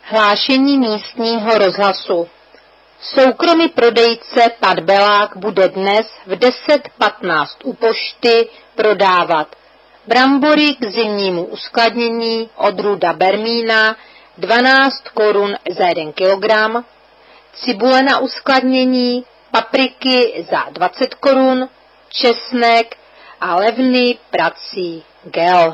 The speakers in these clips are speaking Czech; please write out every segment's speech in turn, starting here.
Hlášení místního rozhlasu. Soukromý prodejce pan Belák bude dnes v 10:15 u pošty prodávat brambory k zimnímu uskladnění odrůda Bermína 12 korun za 1 kilogram, cibule na uskladnění, papriky za 20 korun, česnek a levný prací gel.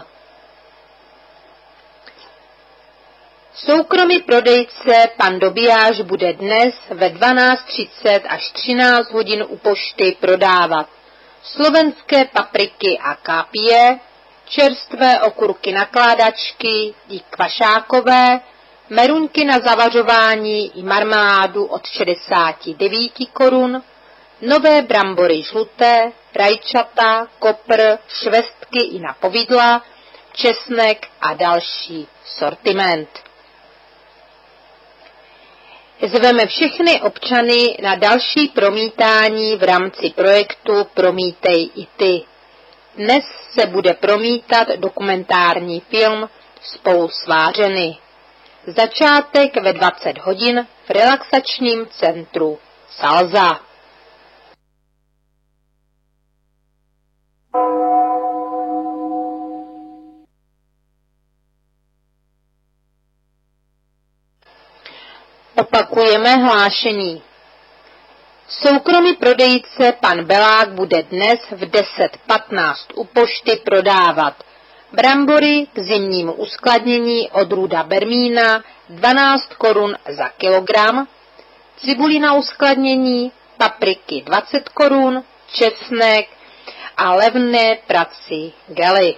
Soukromý prodejce pan Dobijáš bude dnes ve 12:30 až 13 hodin u pošty prodávat slovenské papriky a kápie, čerstvé okurky nakládačky i kvašákové, meruňky na zavařování i marmeládu od 69 korun, nové brambory žluté, rajčata, kopr, švestky i na povidla, česnek a další sortiment. Zveme všechny občany na další promítání v rámci projektu Promítej i ty. Dnes se bude promítat dokumentární film Spolu svářeny. Začátek ve 20 hodin v relaxačním centru Salza. Opakujeme hlášení. Soukromý prodejce pan Belák bude dnes v 10:15 u pošty prodávat brambory k zimnímu uskladnění odrůda Bermína 12 korun za kilogram, cibuli na uskladnění, papriky 20 korun, česnek a levné prací gely.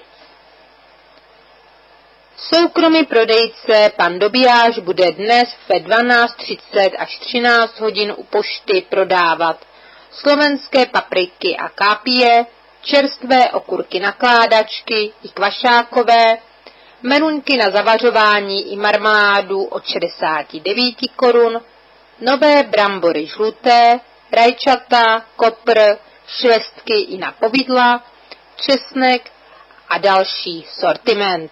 Soukromý prodejce pan Dobijáš bude dnes ve 12:30 až 13 hodin u pošty prodávat slovenské papriky a kápie, čerstvé okurky nakládačky i kvašákové, meruňky na zavařování i marmeládu od 69 korun, nové brambory žluté, rajčata, kopr, švestky i na povidla, česnek a další sortiment.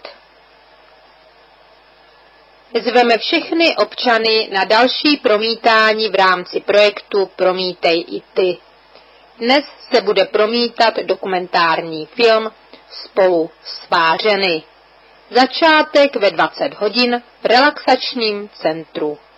Zveme všechny občany na další promítání v rámci projektu Promítej i ty. Dnes se bude promítat dokumentární film Spolu svářeny. Začátek ve 20 hodin v relaxačním centru